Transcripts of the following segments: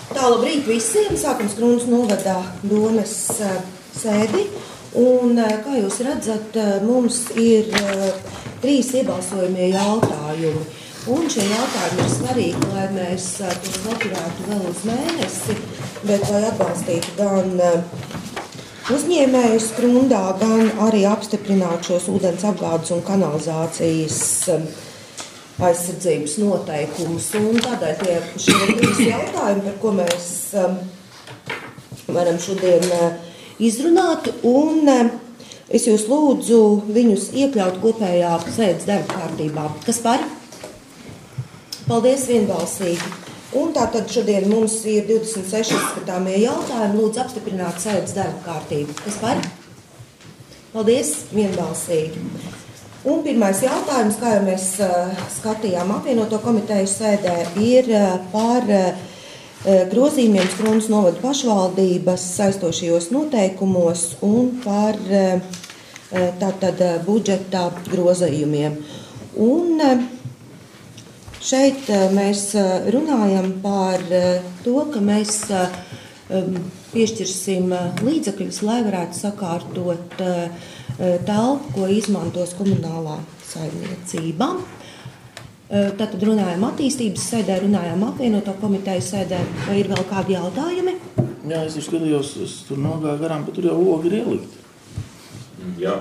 Tā, labrīt visiem. Sākam Skrūnas novada domes sēdi. Un, kā jūs redzat, mums ir 3 iebalsojumie jautājumi. Un šie jautājumi ir svarīgi, lai mēs tos noturētu vēl uz mēnesi, bet lai atbalstītu gan uzņēmējus Skrundā, gan arī apstiprinātu šos ūdens apgādes un kanalizācijas aizsardzības noteikumus. Un tādēļ šie ir 3 jautājumi, par ko mēs varam šodien izrunāt. Un es jūs lūdzu viņus iekļaut kopējā sēdes darba kārtībā. Kas par? Paldies, vienbalsīgi. Un tātad šodien mums ir 26 skatāmie jautājumi. Lūdzu apstiprināt sēdes darba kārtību. Kas par? Paldies, vienbalsīgi. Un pirmais jautājums, kā jau mēs skatījām apvienoto komiteju sēdē, ir par grozījumiem Skrūnas novada pašvaldības saistošajos noteikumos un par tātad budžeta grozījumiem. Un šeit mēs runājam par to, ka mēs piešķirsim līdzekļus, lai varētu sakārtot telpu, ko izmantos komunālā saimniecība. Tātad runājam attīstības sēdē, runājam apvienoto komiteju sēdē. Vai ir vēl kādi jautājumi? Jā, es skatījos, es tur nogāju garām, bet tur jau logi ir ielikti. Jā.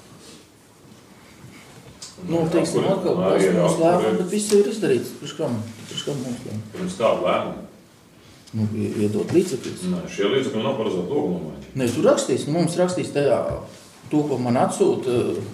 Nu, teiksim, atkal mums lēmumi, bet viss ir izdarīts. Priekš kam mums lēmumi? Pirms kādu lēmumu? Nu, iedot līdzekļus. Nē, šie līdzekļi nav paredzēti logu nomaiņai. Nē, tur rakstīs, mums rakstīs tajā, to, ko man atsūta.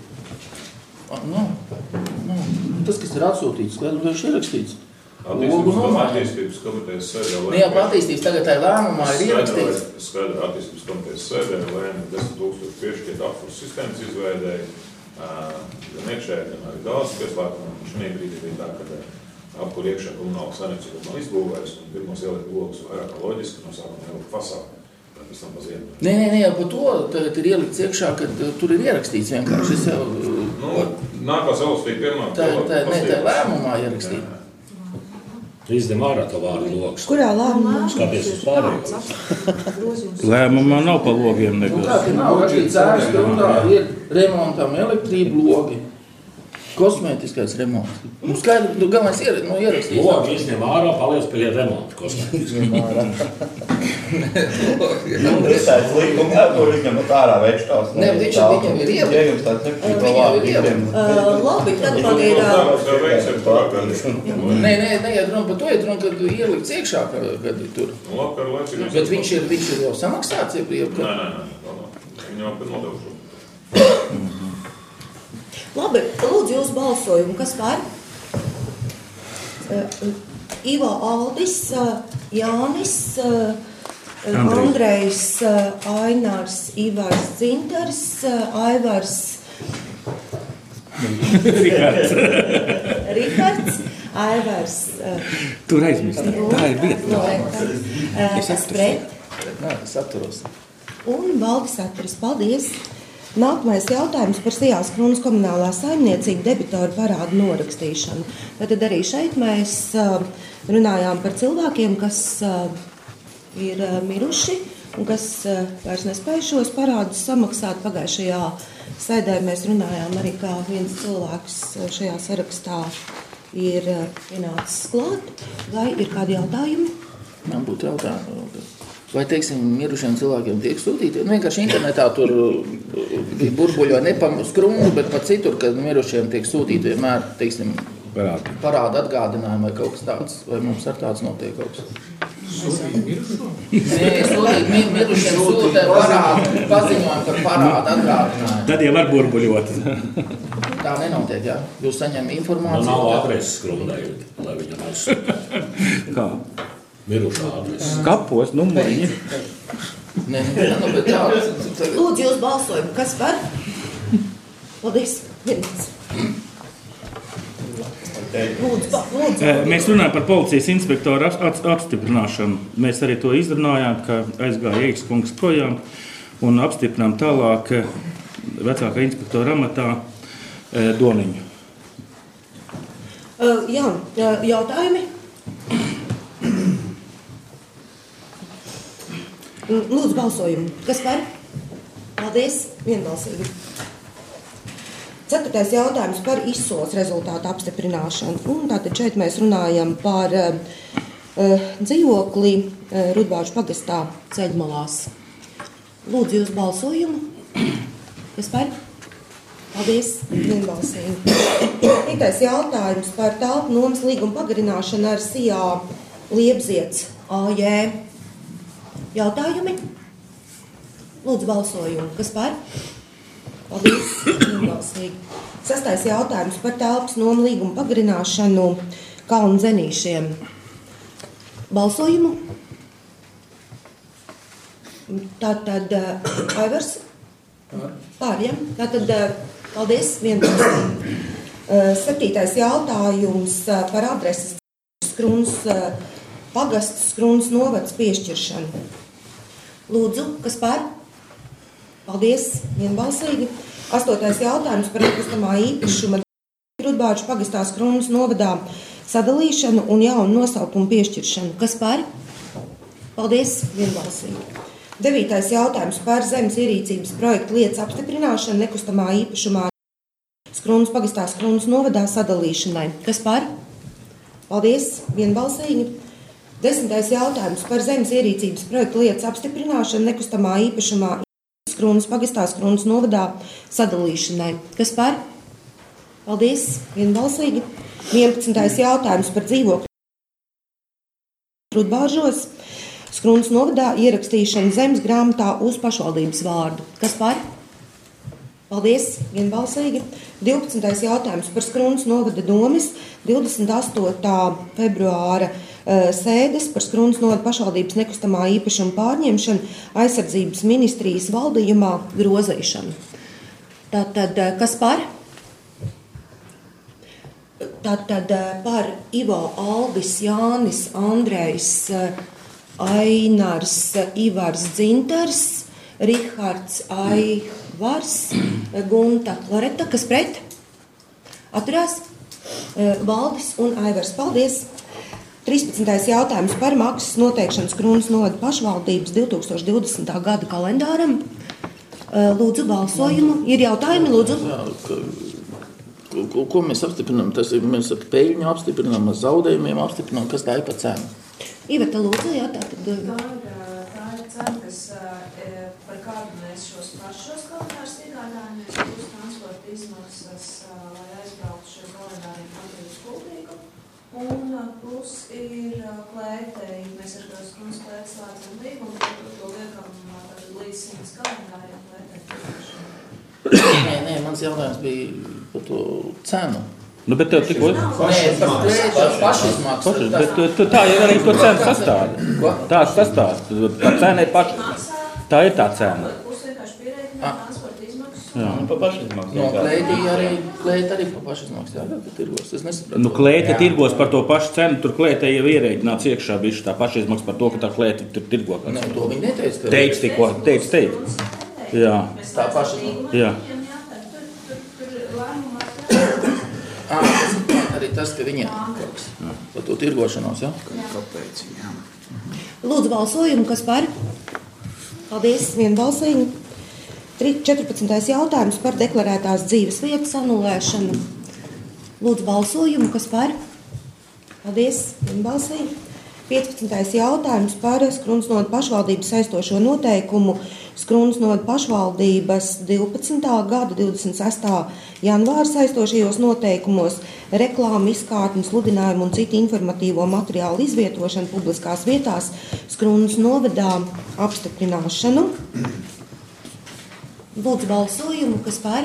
Tas, kas ir atsūtīts, skaidrs ir ierakstīts. Attīstības komitejas sēdē. Nē, jā, attīstības tagad tā lēmumā ir ierakstīts. Skaidra attīstības komitejas sēdē lēma 10 000 piešķirt apkurss sistēmas izveidēji. Gan iekšēji, gan arī daudz pieslēgumu. Šajā brīdī bija tā, ka apkur iekšā komunāla saimniecība nav izbūvējusi un pirmos ielikt logus vairāk loģiski no sākuma ielikt fasādi. Nē, par to tagad ir ielikts iekšā, ka tur ir ierakstīts vienkārši. Es jau... Nākās elastīja pirmā. Tā lēmumā ierakstīja. Izdem ārā to vārdu logs. Kurā lēmumā? Skaties uz pārējos. Lēmumā nav pa logiem nekas. Kā te nav rakstīts ēras, ka ir remontam elektrību logi. Kosmētiskais remonts. Nu, skaidrs, galvenais ierakstīt. Logi izņem ārā, paliec pie remonta kosmētiskais. Visāds līguma, kur izņemot ārā veikštās. Nē, viņam ir ielikt. Labi, tad man ir... Nē, runa par to, kad ielikts iekšā, kad tur. Bet viņš ir jau samaksāts? Nē. Viņam jau nodevuši. Labi, lūdzu jūs balsojumu. Kas par? Ivo Aldis, Jānis, Andrejs, Ainārs, Ivars Dzintars, Aivars Rihards, Aivars Tur aizmirst. Tā ir vieta. Es pret. Es atturos. Un Valdis atturas. Paldies. Nākamais jautājums par Sijās Skrūnas komunālā saimniecība debitoru parādu norakstīšanu. Tad arī šeit mēs runājām par cilvēkiem, kas ir miruši un kas vairs nespēj šos parādus samaksāt. Pagājušajā sēdē mēs runājām arī, kā viens cilvēks šajā sarakstā ir ienācis klāt. Vai ir kādi jautājumi? Man būtu jautājumi. Vai, teiksim, mirušiem cilvēkiem tiek sūtīti? Vienkārši internetā tur burbuļo ne pa Skrunu, bet pa citur, kad mirušiem tiek sūtīti vienmēr, teiksim, parāda atgādinājumi vai kaut kas tāds. Vai mums ar tāds notiek kaut kas? Sūtīt mirušo? Nē, mirušiem sūtē parādu, paziņojumu par parādu atgādinājumu. Tad jau var burbuļot. Tā nenotiek, jā? Jūs saņem informāciju? Nav adreses Skrundai, lai viņam aizsūtīt. Kā? Mirušā adrese. Kapos, numuriņi. Nē, bet jā. Lūdzu jūs balsojumu. Kas par? Paldies. Vienīgs. Mēs runājam par policijas inspektoru apstiprināšanu. Mēs arī to izrunājām, ka aizgāja Eiks kungs projām un apstiprinām tālāk vecākā inspektora amatā Doniņu. Jā, jautājumi? Lūdzu, balsojumu. Kas par? Paldies, vienbalsīgi. 4. jautājums par izsoles rezultātu apstiprināšanu. Un tātad šeit mēs runājam par dzīvokli Rudbāžu pagastā ceļmalās. Lūdzu, jūs balsojumu. Kas par? Paldies, vienbalsīgi. 5. jautājums par telpu nomas līguma pagarināšanu ar SIA Liepziets AJ. Jautājumi? Lūdzu, balsojumu. Kas par? Paldies, vienbalsīgi. 6. jautājums par telpas nomas līguma pagarināšanu Kalnu Zenīšiem. Balsojumu? Tātad Aivars? Pār, ja? Tātad paldies, vienbalsīgi. 7. jautājums par adreses Skruns pagasts Skruns novads piešķiršanu. Lūdzu, kas par? Paldies, vienbalsīgi. 8. jautājums par nekustamā īpašuma Rudbāžu pagastā Skruns novadā sadalīšanu un jaunu nosaukumu piešķiršanu. Kas par? Paldies, vienbalsīgi. 9. jautājums par zemes ierīcības projektu lietas apstiprināšanu nekustamā īpašumā Skruns pagastā Skruns novadā sadalīšanai. Kas par? Paldies, vienbalsīgi. 10. jautājums par zemes ierīcības projektu lietas apstiprināšanu nekustamā īpašumā Skruns pagastā Skruns novadā sadalīšanai. Kas par? Paldies, vienbalsīgi. 11. jautājums par dzīvokļu Rudbāžos Skruns novadā ierakstīšanu zemes grāmatā uz pašvaldības vārdu. Kas par? Paldies, vienbalsīgi. 12. jautājums par Skruns novada domes 28. februāra sēdes par Skruns novada pašvaldības nekustamā īpašuma pārņemšanu aizsardzības ministrijas valdījumā grozēšanu. Tātad, kas par? Tātad par Ivo, Aldis, Jānis, Andrejs, Ainars, Ivars Dzintars, Rihards Aivars, Gunta Loreta, kas pret? Atturās? Valdis un Aivars. Paldies! 13. jautājums par maksas noteikšanu Skruns novada pašvaldības 2020. gada kalendāram. Lūdzu, balsojumu. Ir jautājumi, lūdzu? Ko mēs apstiprinām? Tas ir, mēs ar peļņu apstiprinām, ar zaudējumiem apstiprinām, kas tā ir pa cenu? Iveta, lūdzu, jā, tātad. Tā ir cena, kas par kādu mēs šos pašos kalendārus iegādājamies, plus transporta izmaksas, lai aizbrauktu šo kalendāriem Latvijas Kuldīgu. Un plus ir klētei, mēs ar Skruns klēti slēdzam līgumu, to liekam līdz 100 kalendāriem klētei. Nē, mans jautājums bija par to cenu. Nu, bet tev tikko... Pašizmaksas. Bet tā ir arī to cenu sastādi. Tā sastādi. Tā cena ir paša. Tā ir tā cena. Plus vienkārši pierēķināt transporta izmaksas. Jā. Pa pašizmaksas. No klēti arī pa pašizmaksas. Jā, bet tirgos. Es nesapratu. Nu, klēte tirgos par to pašu cenu, tur klētē jau ierēķināts iekšā bišķi tā pašizmaksas par to, ka tā klēte tur tirgo. Nē, to viņi neteica. Teic tikko, teic. Jā. Tā paša. Jā. Arī tas, ka viņiem par to tirgošanos, jā? Kāpēc? Jā. Lūdzu, balsojumu, kas par? Paldies, vienbalsīgi. 14. jautājums par deklarētās dzīves vietas anulēšanu. Lūdzu, balsojumu, kas par? Paldies, vienbalsīgi. 15. jautājums par Skruns novada pašvaldības saistošo noteikumu Skruns novada pašvaldības 12. gada 26. janvāra saistošajos noteikumos reklāmu, izkārtņu, sludinājumu un citu informatīvo materiālu izvietošanu publiskās vietās Skruns novadā apstiprināšanu. Lūdzu, balsojumu, kas par?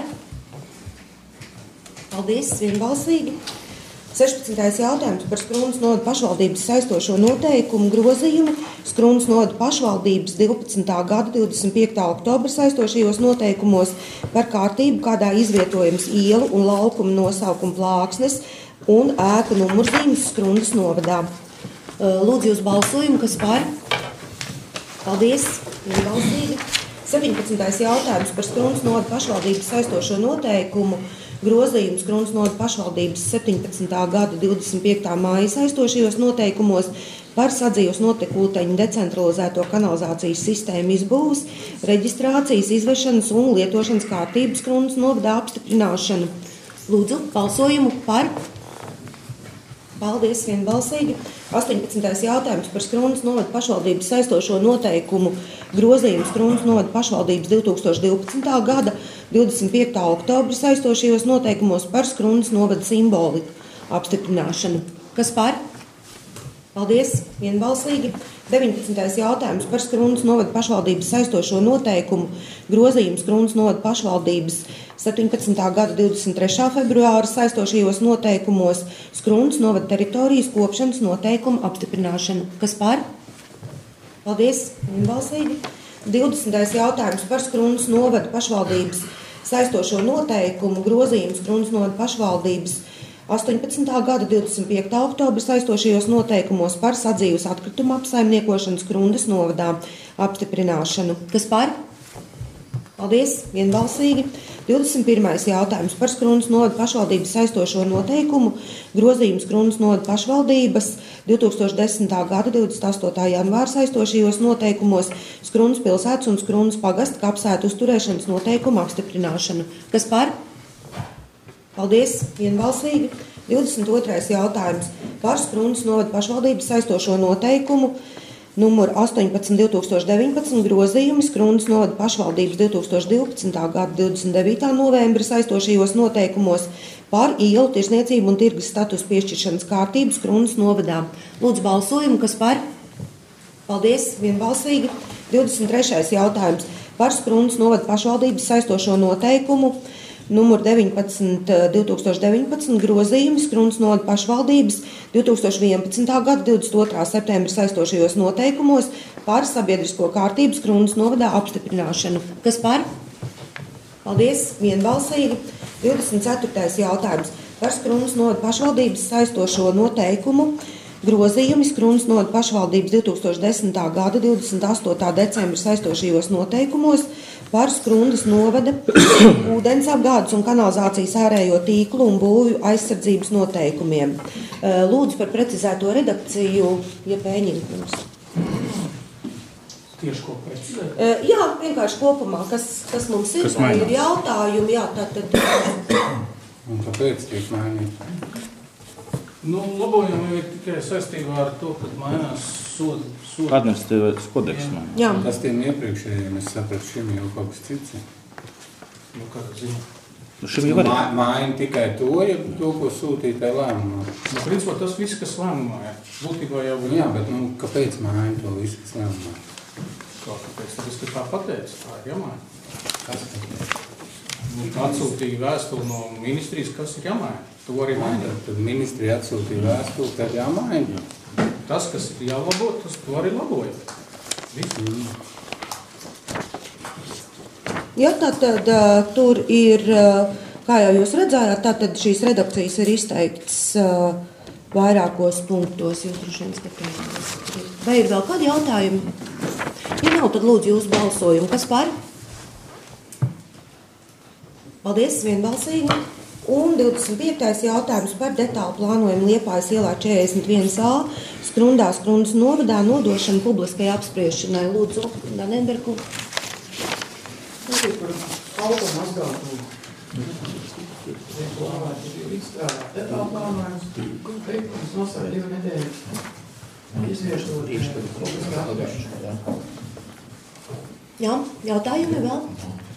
Paldies, vienbalsīgi. 16. jautājums par Skruns novada pašvaldības saistošo noteikumu grozījumu Skruns novada pašvaldības 12. gada 25. oktobra saistošajos noteikumos par kārtību, kādā izvietojams ielu un laukumu nosaukumu plāksnes un ēku numurzīmes Skrunas novadā. Lūdzu, jūs balsojumu, kas par? Paldies, vienbalsīgi. 17. jautājums par Skruns novada pašvaldības saistošo noteikumu grozījums Skruns novada pašvaldības 17. gada 25. māja saistošajos noteikumos par sadzīves notekūteņu decentralizēto kanalizācijas sistēmu izbūves, reģistrācijas, izvešanas un lietošanas kārtības Skrundas novadā apstiprināšanu. Lūdzu, balsojumu par. Paldies, vienbalsīgi. 18. jautājums par Skrundas novada pašvaldības saistošo noteikumu grozījumu Skrundas novada pašvaldības 2012. gada 25. oktobra saistošajos noteikumos par Skrundas novada simboliku apstiprināšanu. Kas par? Paldies, vienbalsīgi. 19. jautājums par Skrundas novada pašvaldības saistošo noteikumu grozījumu Skrundas novada pašvaldības 17. gada 23. februāra saistošajos noteikumos Skrundas novada teritorijas kopšanas noteikumu apstiprināšanu. Kas par? Paldies, vienbalsīgi. 20. jautājums par Skrundas novada pašvaldības saistošo noteikumu grozījumu Skrundas novada pašvaldības 18. gada 25. oktobra saistošajos noteikumos par sadzīves atkritumu apsaimniekošanu Skrundas novadā apstiprināšanu. Kas par? Paldies, vienbalsīgi. 21. jautājums par Skrundas novada pašvaldības saistošo noteikumu grozījumu Skrundas novada pašvaldības 2010. gada 28. janvāra saistošajos noteikumos Skrundas pilsētas un Skrundas pagasta kapsētu uzturēšanas noteikumu apstiprināšanu. Kas par? Paldies, vienbalsīgi. 22. jautājums par Skrundas novada pašvaldības saistošo noteikumu numur 18/2019 grozījumi Skrundas novada pašvaldības 2012. gada 29. novembra saistošajos noteikumos par ielu tirsniecību un tirgus status piešķiršanas kārtību Skrundas novadā. Lūdzu, balsojumu, kas par? Paldies, vienbalsīgi. 23. jautājums par Skrundas novada pašvaldības saistošo noteikumu numur 19/2019 grozījumi Skrundas novada pašvaldības 2011. gada 22. septembra saistošajos noteikumos par sabiedrisko kārtību Skrundas novadā apstiprināšanu. Kas par? Paldies, vienbalsīgi. 24. jautājums par Skrundas novada pašvaldības saistošo noteikumu grozījumi Skrundas novada pašvaldības 2010. gada 28. decembra saistošajos noteikumos par Skrundas novada ūdens apgādes un kanalizācijas ārējo tīklu un būvju aizsardzības noteikumiem. Lūdzu par precizēto redakciju, ja pēņiņkums. Tieši ko precizēt? Jā, vienkārši kopumā, kas mums ir, vai ir jautājumi, jā, tad. Un kāpēc tiek mainīt? Labojumi ir tikai saistībā ar to, kad mainās sodu. Administratīvais kodeks. Jā. Tas tiem iepriekšējiem, es sapratu, šim jau kaut kas cits. Kādā ziņā? Šim jau var. Maina tikai to, ja to, ko sūtītāji lēmumā. Principā tas viss, kas lēmumā ir. Būtībā jau... Jā, bet kāpēc maina to visu, kas lēmumā? Kāpēc? Tāpēc, ka tā pateica, tā ir jāmaina. Kas pateica? Atsūtīja vēstuli no ministrijas, kas ir jāmaina. To arī maina. Tad ministrija atsūtīja vēstuli, tad jāmaina. Tas, kas ir jālabo, tas to arī laboja. Jā, tātad tur ir, kā jau jūs redzējāt, tātad šīs redakcijas ir izteikts vairākos punktos. Jūs droši vien skatījāties. Vai ir vēl kādi jautājumi? Ja nav, tad lūdzu jūs balsojumu. Kas par? Paldies, vienbalsīgi. Un 25. jautājums par detālu plānojumu Liepājas ielā 41A Skrundas novadā nodošanu publiskai apspriešanai. Lūdzu, Danenbergu. Tas ir par auto mazgātu. Plānojums ir izstrādāt detālu plānojums. Teikums nosaka 2 nedēļas. Izviešot publiskā apspriešanai. Jā, jautājumi vēl?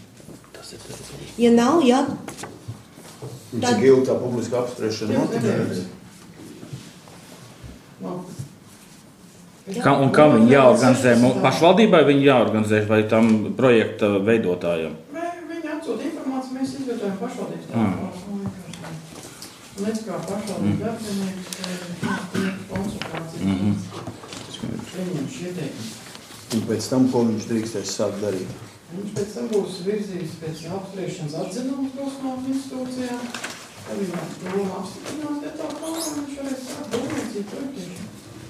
Ja nav, jā. Cik ilgi tā publiska apspriešana notiek? Un kā viņi jāorganizē? Pašvaldībai viņi jāorganizē vai tam projekta veidotājiem? Viņi atsūta informāciju, mēs izvietojam pašvaldības tālāk. Mēs kā pašvaldības darbinieki konsultācijas. Viņam šie ieteikumi. Un pēc tam, ko viņš drīkstēs sākt darīt? Viņš pēc tam būs virzījis pēc apspriešanas atzinumus profesionālām institūcijām. Tad viņam loma apstiprinās detālu plānu, un viņš varēs sākt būvniecību projektēšanu.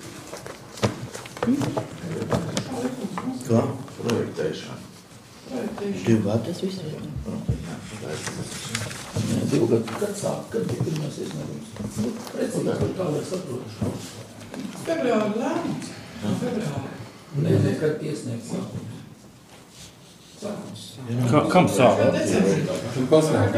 Kā? Projektēšana. 2 gadi tas viss ir. 2 gadu. Kad sāk, kad bija pirmās iesniegums? Precīzāk, kā lai saprotu. Februāra lēmums. Februāra. Nē, nekad iesniegts sākums. Kam sāk? Un paslēgt.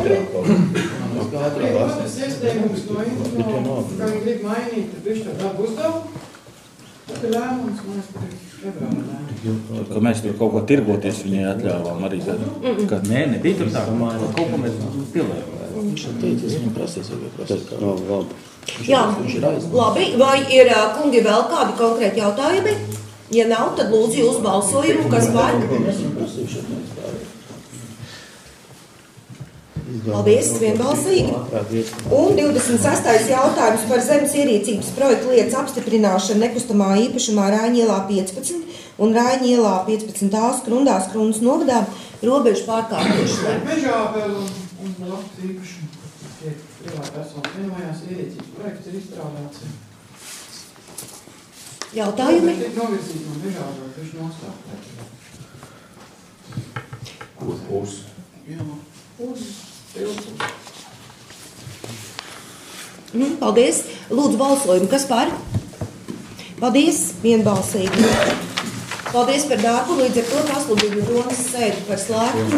Tas iesniegums no Info, ka viņi grib mainīt, tad viņš to darbu uzdevumu. Tad ir lēmums, man es priekš februāra lēmums. Ka mēs tur kaut ko tirgoties viņai atļāvām arī. Kad nē, nebija tur tā, kaut ko mēs pilnējām. Viņš ir teicis, viņam prasīs, vai prasīs kā. Jā, labi. Vai ir, kungi, vēl kādi konkrēti jautājumi? Ja nav, tad lūdzu jūs balsojumu, kas par? Paldies, vienbalsīgi. Un 26. jautājums par zemes ierīcības projektu lietas apstiprināšanu nekustamā īpašumā Rāņielā 15 un Rāņielā 15A Skrundās Skrundas novadā robežu pārkārtošanai. Mežābeli un blakus īpašumu. Tie privātpersonas vienojās ierīcības projekts ir izstrādāts. Jautājumi? Tik novirzīt no mežābeli, viņš nostāv. Uz. Jā, uz. Paldies. Lūdzu balsojumu. Kas par? Paldies. Vienbalsīgi. Paldies par darbu. Līdz ar to pasludinu Domas sēdi par slēgtu.